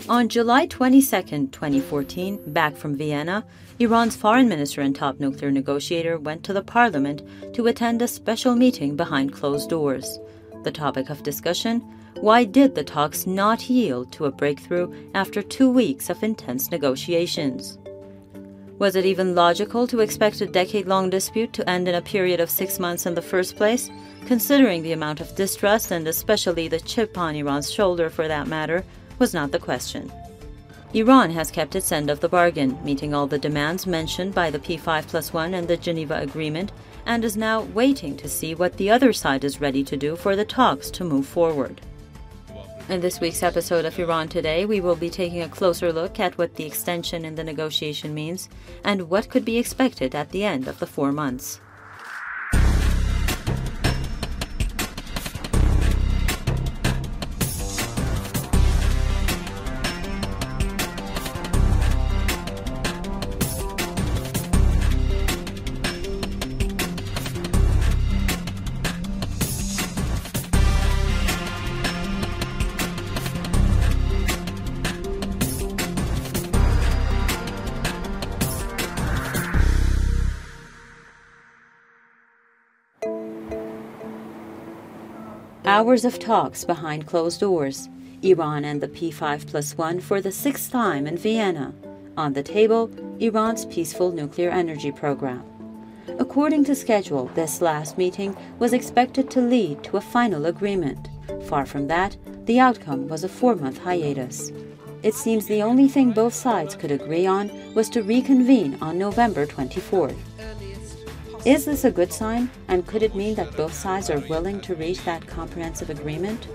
On July 22, 2014, back from Vienna, Iran's foreign minister and top nuclear negotiator went to the parliament to attend a special meeting behind closed doors. The topic of discussion: why did the talks not yield to a breakthrough after 2 weeks of intense negotiations? Was it even logical to expect a decade-long dispute to end in a period of 6 months in the first place, considering the amount of distrust and especially the chip on Iran's shoulder for that matter, was not the question. Iran has kept its end of the bargain, meeting all the demands mentioned by the P5+1 and the Geneva Agreement, and is now waiting to see what the other side is ready to do for the talks to move forward. In this week's episode of Iran Today, we will be taking a closer look at what the extension in the negotiation means and what could be expected at the end of the 4 months. Hours of talks behind closed doors. Iran and the P5+1 for the 6th time in Vienna. On the table, Iran's peaceful nuclear energy program. According to schedule, this last meeting was expected to lead to a final agreement. Far from that, the outcome was a 4-month hiatus. It seems the only thing both sides could agree on was to reconvene on November 24th. Is this a good sign, and could it mean that both sides are willing to reach that comprehensive agreement?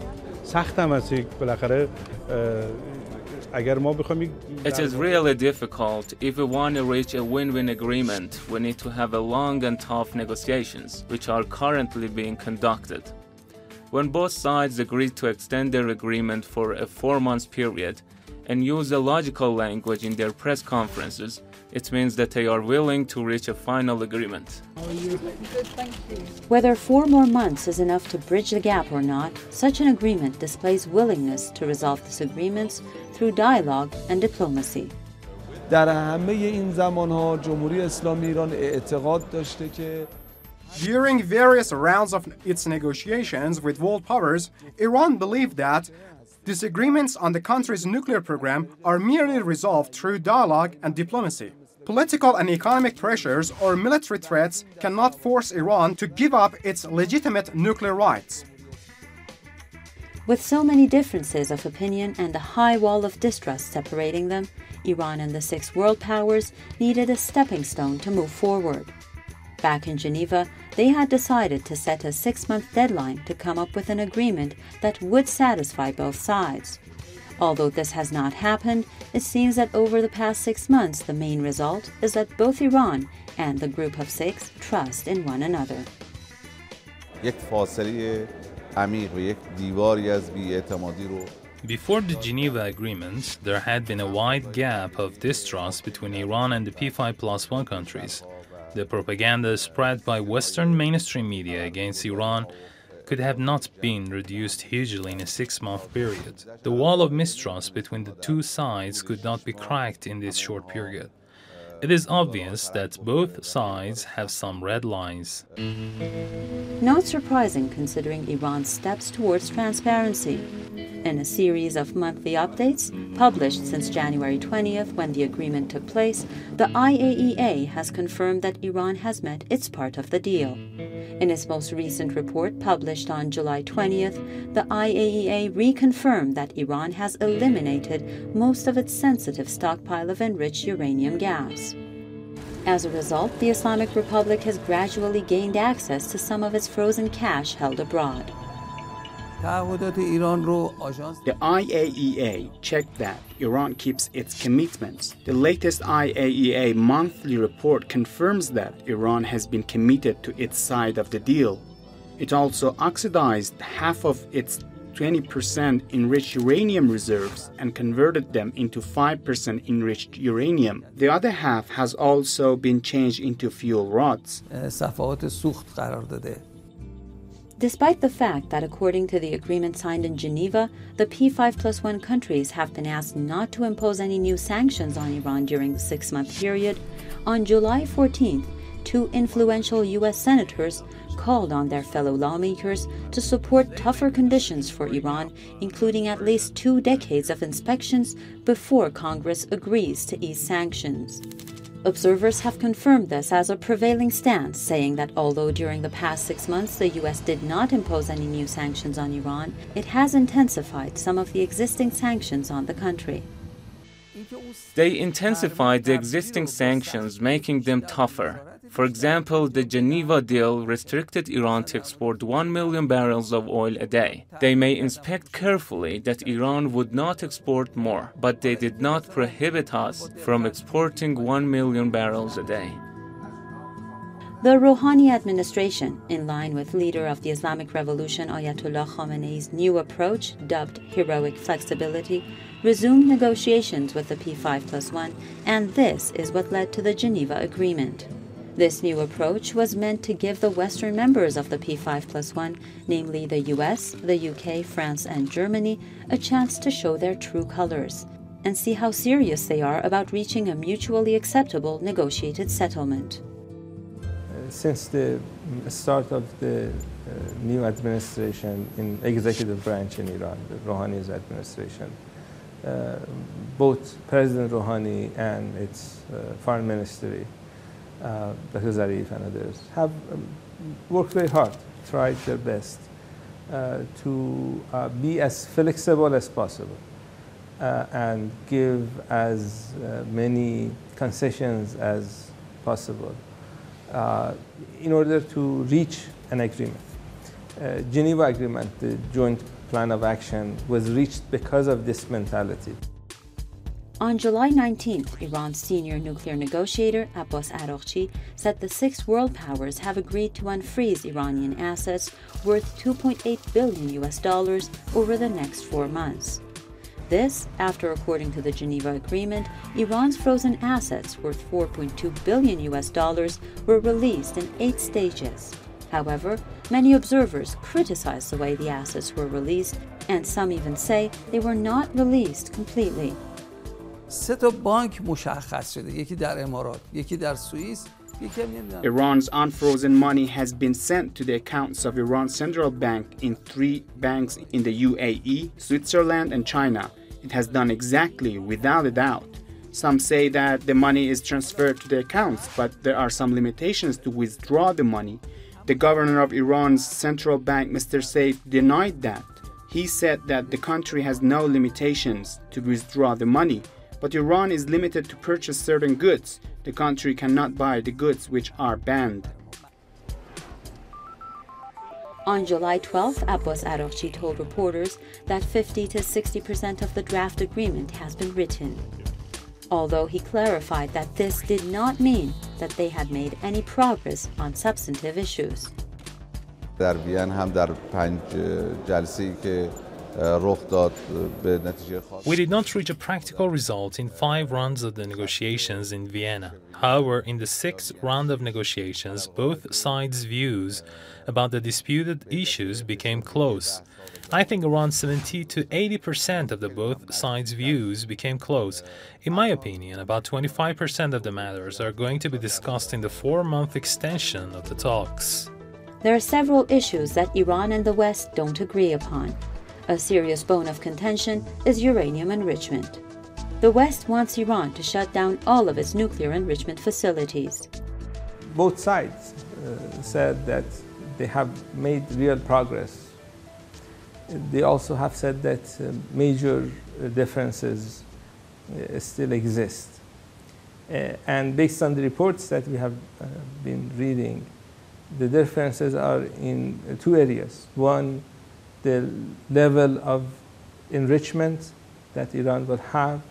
It is really difficult. If we want to reach a win-win agreement, we need to have a long and tough negotiations, which are currently being conducted. When both sides agree to extend their agreement for a 4-month period and use a logical language in their press conferences, it means that they are willing to reach a final agreement. Whether 4 more months is enough to bridge the gap or not, such an agreement displays willingness to resolve disagreements through dialogue and diplomacy. During various rounds of its negotiations with world powers, Iran believed that disagreements on the country's nuclear program are merely resolved through dialogue and diplomacy. Political and economic pressures or military threats cannot force Iran to give up its legitimate nuclear rights. With so many differences of opinion and a high wall of distrust separating them, Iran and the 6 world powers needed a stepping stone to move forward. Back in Geneva, they had decided to set a 6-month deadline to come up with an agreement that would satisfy both sides. Although this has not happened, it seems that over the past 6 months, the main result is that both Iran and the Group of 6 trust in one another. Before the Geneva Agreement, there had been a wide gap of distrust between Iran and the P5+1 countries. The propaganda spread by Western mainstream media against Iran could have not been reduced hugely in a 6-month period. The wall of mistrust between the two sides could not be cracked in this short period. It is obvious that both sides have some red lines. Not surprising considering Iran's steps towards transparency. In a series of monthly updates, published since January 20th when the agreement took place, the IAEA has confirmed that Iran has met its part of the deal. In its most recent report published on July 20th, the IAEA reconfirmed that Iran has eliminated most of its sensitive stockpile of enriched uranium gas. As a result, the Islamic Republic has gradually gained access to some of its frozen cash held abroad. The IAEA checked that Iran keeps its commitments. The latest IAEA monthly report confirms that Iran has been committed to its side of the deal. It also oxidized half of its 20% enriched uranium reserves and converted them into 5% enriched uranium. The other half has also been changed into fuel rods. Despite the fact that according to the agreement signed in Geneva, the P5+1 countries have been asked not to impose any new sanctions on Iran during the 6-month period, on July 14th, 2 influential U.S. senators called on their fellow lawmakers to support tougher conditions for Iran, including at least 2 decades of inspections before Congress agrees to ease sanctions. Observers have confirmed this as a prevailing stance, saying that although during the past 6 months the U.S. did not impose any new sanctions on Iran, it has intensified some of the existing sanctions on the country. They intensified the existing sanctions, making them tougher. For example, the Geneva deal restricted Iran to export 1 million barrels of oil a day. They may inspect carefully that Iran would not export more, but they did not prohibit us from exporting 1 million barrels a day. The Rouhani administration, in line with leader of the Islamic Revolution Ayatollah Khamenei's new approach, dubbed heroic flexibility, resumed negotiations with the P5+1, and this is what led to the Geneva Agreement. This new approach was meant to give the Western members of the P5+1, namely the US, the UK, France, and Germany, a chance to show their true colors and see how serious they are about reaching a mutually acceptable negotiated settlement. Since the start of the new administration in executive branch in Iran, the Rouhani's administration, both President Rouhani and its foreign ministry, Dr. Zarif and others, have worked very hard, tried their best to be as flexible as possible and give as many concessions as possible in order to reach an agreement. Geneva Agreement, the joint plan of action, was reached because of this mentality. On July 19th, Iran's senior nuclear negotiator, Abbas Araghchi, said the 6 world powers have agreed to unfreeze Iranian assets worth $2.8 billion over the next 4 months. This, after, according to the Geneva Agreement, Iran's frozen assets worth $4.2 billion were released in 8 stages. However, many observers criticize the way the assets were released, and some even say they were not released completely. 3 تا بانک مشخص شده، یکی در امارات، یکی در سوئیس. Iran's unfrozen money has been sent to the accounts of Iran's central bank in 3 banks in the UAE, Switzerland, and China. It has done exactly without a doubt. Some say that the money is transferred to the accounts, but there are some limitations to withdraw the money. The governor of Iran's central bank, Mr. Saif, denied that. He said that the country has no limitations to withdraw the money, but Iran is limited to purchase certain goods. The country cannot buy the goods which are banned. On July 12th, Abbas Araghchi told reporters that 50 to 60% of the draft agreement has been written, although he clarified that this did not mean that they had made any progress on substantive issues. در وین هم در 5 جلسه‌ای که We did not reach a practical result in 5 rounds of the negotiations in Vienna. However, in the 6th round of negotiations, both sides' views about the disputed issues became close. I think around 70 to 80% of the both sides' views became close. In my opinion, about 25% of the matters are going to be discussed in the 4-month extension of the talks. There are several issues that Iran and the West don't agree upon. A serious bone of contention is uranium enrichment. The West wants Iran to shut down all of its nuclear enrichment facilities. Both sides said that they have made real progress. They also have said that major differences still exist. And based on the reports that we have been reading, the differences are in 2 areas. One, the level of enrichment that Iran will have.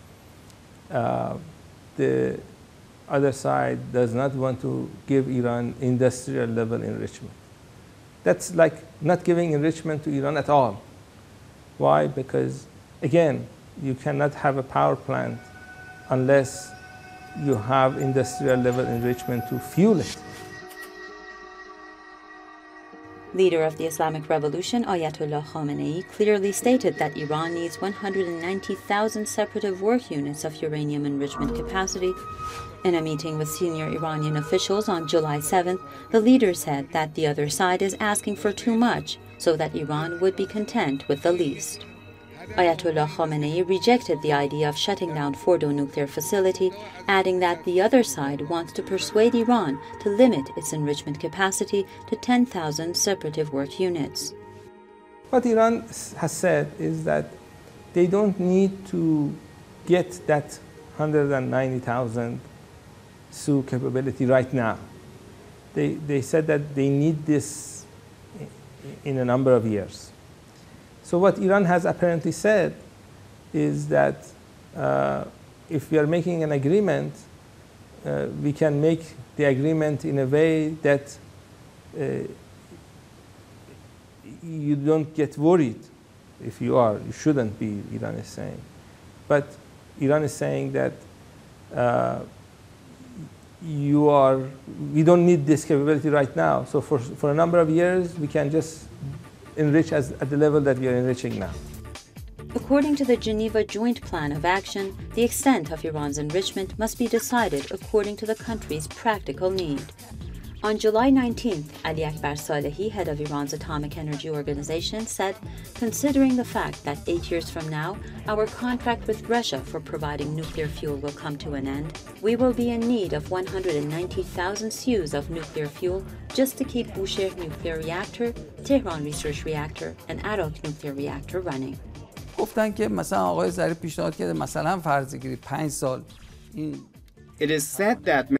The other side does not want to give Iran industrial level enrichment. That's like not giving enrichment to Iran at all. Why? Because, again, you cannot have a power plant unless you have industrial level enrichment to fuel it. Leader of the Islamic Revolution, Ayatollah Khamenei, clearly stated that Iran needs 190,000 separative work units of uranium enrichment capacity. In a meeting with senior Iranian officials on July 7th, the leader said that the other side is asking for too much, so that Iran would be content with the least. Ayatollah Khamenei rejected the idea of shutting down Fordo nuclear facility, adding that the other side wants to persuade Iran to limit its enrichment capacity to 10,000 separative work units. What Iran has said is that they don't need to get that 190,000 SU capability right now. They said that they need this in a number of years. So what Iran has apparently said is that if we are making an agreement, we can make the agreement in a way that you don't get worried. If you are, you shouldn't be, Iran is saying. But Iran is saying that we don't need this capability right now. So for a number of years, we can just enrich at the level that we are enriching now. According to the Geneva Joint Plan of Action, the extent of Iran's enrichment must be decided according to the country's practical need. On July 19th, Ali Akbar Salehi, head of Iran's Atomic Energy Organization, said, considering the fact that 8 years from now, our contract with Russia for providing nuclear fuel will come to an end, we will be in need of 190,000 SUs of nuclear fuel just to keep Bushehr nuclear reactor, Tehran research reactor, and Arak nuclear reactor running. گفتن که مثلا آقای ظریف پیشنهاد کرده مثلا فرض بگیرید 5 سال این It is said that